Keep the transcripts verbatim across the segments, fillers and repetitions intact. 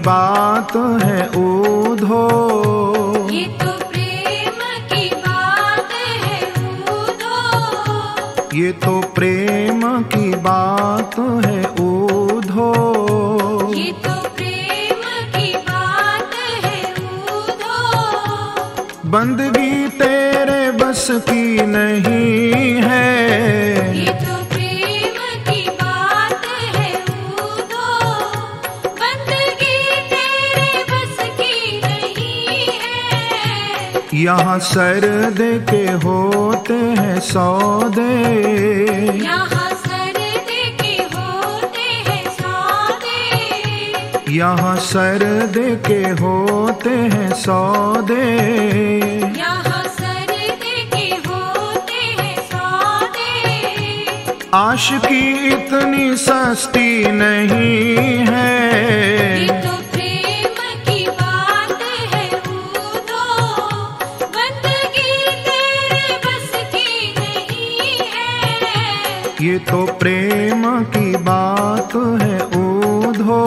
बात है ऊधो, ये तो प्रेम की बात है ऊधो, ये तो प्रेम की बात है ऊधो, ये तो प्रेम की बात है ऊधो। बंदगी तेरे बस की नहीं है, ये तो प्रेम की बात है ऊधो, बंदगी तेरे बस की नहीं है। यहाँ सर दे के होते हैं सौदे, यहाँ सर दे के होते हैं सौदे, यहाँ सर दे के होते हैं सौदे, यहाँ सर दे के होते हैं सौदे। आशिकी इतनी सस्ती नहीं है, ये तो प्रेम की बात है ऊधो, बंदगी तेरे बस की नहीं है। ये तो प्रेम की बात है ऊधो।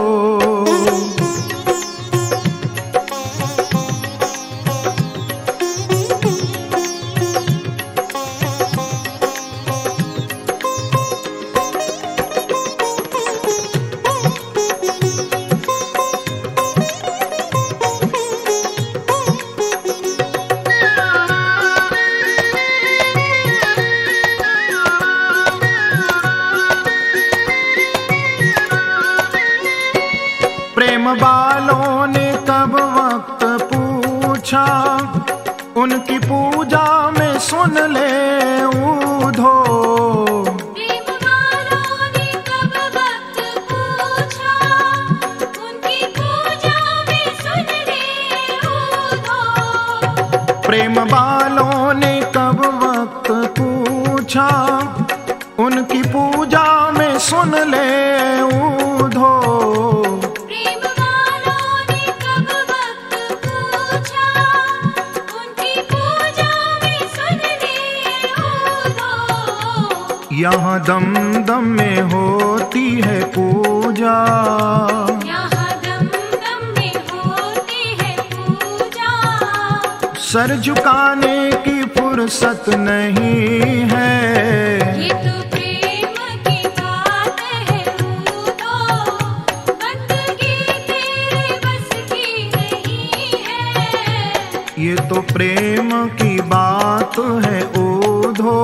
प्रेम वालों ने कब वक्त पूछा, उनकी पूजा में सुन ले ऊधो, प्रेम वालों ने कब वक्त पूछा, उनकी पूजा में सुन ले ऊधो। प्रेम वालों ने कब वक्त पूछा, उनकी पूजा में सुन ले ऊधो, प्रेम वालों ने कब वक्त पूछा, उनकी पूजा में सुन ले ऊधो। यहाँ दम दम में होती है पूजा, यहाँ दम दम में होती है पूजा, सर झुकाने की फुर्सत नहीं है, ये तो प्रेम की बात है ऊधो, बंदगी तेरे बस की नहीं है। ये तो प्रेम की बात है ऊधो।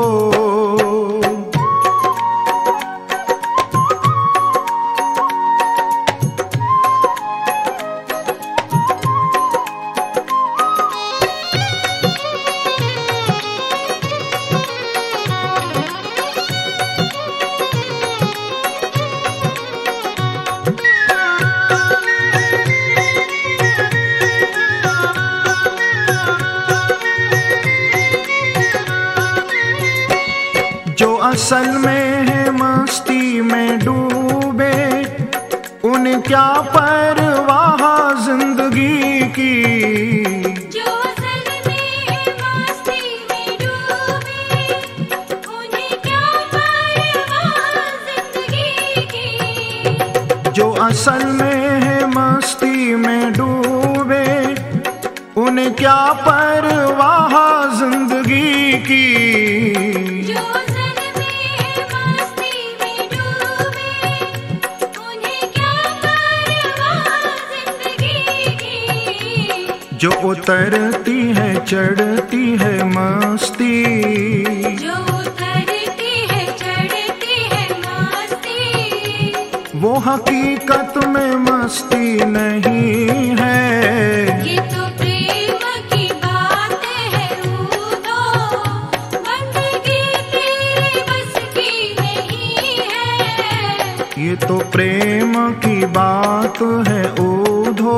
जो असल में है मस्ती में डूबे, उन्हें क्या परवाह जिंदगी की, जो असल में है मस्ती में डूबे, उन्हें क्या परवाह जिंदगी की। जो असल में है मस्ती में डूबे, उन्हें क्या परवाह जिंदगी की, जो असल में है मस्ती में डूबे, उन्हें क्या परवाह जिंदगी की। जो उतरती है चढ़ती है मस्ती, जो उतरती है चढ़ती है मस्ती, वो हकीकत में मस्ती नहीं है, ये तो प्रेम की बात है ऊधो, बंदगी तेरे बस की नहीं है। ये तो प्रेम की बात है ऊधो।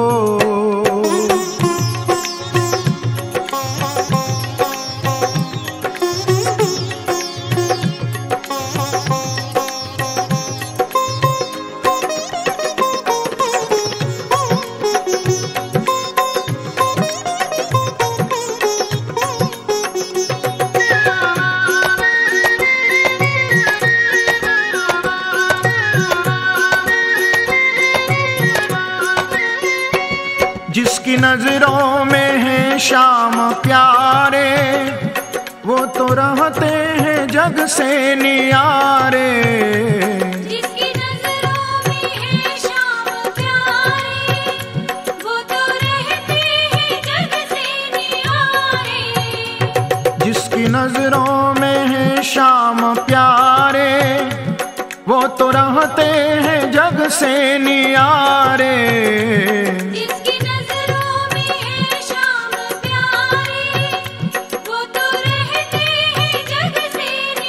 जिसकी नजरों में है श्याम प्यारे, वो तो रहते हैं जग से नियारे। जिसकी नजरों में है श्याम प्यारे, वो तो रहते हैं जग से नियारे। जिसकी नजरों में है श्याम प्यारे, वो तो रहते हैं जग से नियारे। जिसकी नजरों में है श्याम प्यारे, वो तो रहते हैं जग से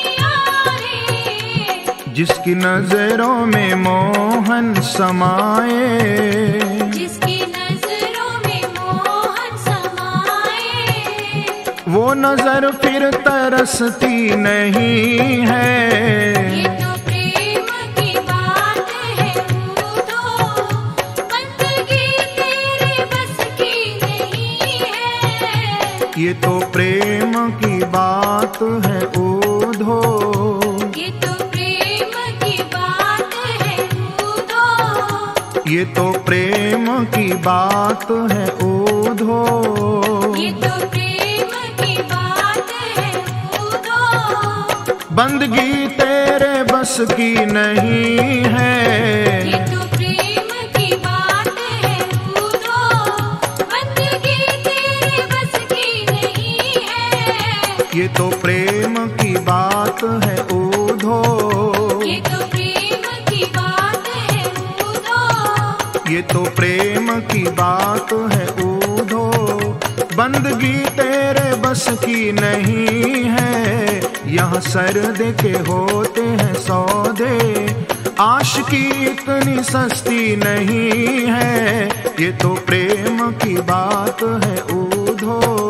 नियारे। जिसकी नजरों में मोहन समाए, जिसकी नजरों में मोहन समाए, वो नजर फिर तरसती नहीं है। ये तो प्रेम की बात है उधो, बंदगी तेरे बस की नहीं है। ये तो प्रेम की बात है ओधो, ये तो प्रेम की बात है उधो, ये तो प्रेम की बात है ओधो। ये तो प्रेम की बात है उधो, बंदगी तेरे बस की नहीं है। ये तो प्रेम की बात है उधो, बंदगी तेरे बस की नहीं है। ये तो प्रेम की बात है ओधो, ये तो प्रेम की बात है उधो, ये तो प्रेम की बात है ओधो। बंदगी तेरे बस की नहीं है। यहाँ सर्द के होते हैं सौदे, आशिकी इतनी सस्ती नहीं है। ये तो प्रेम की बात है ओधो।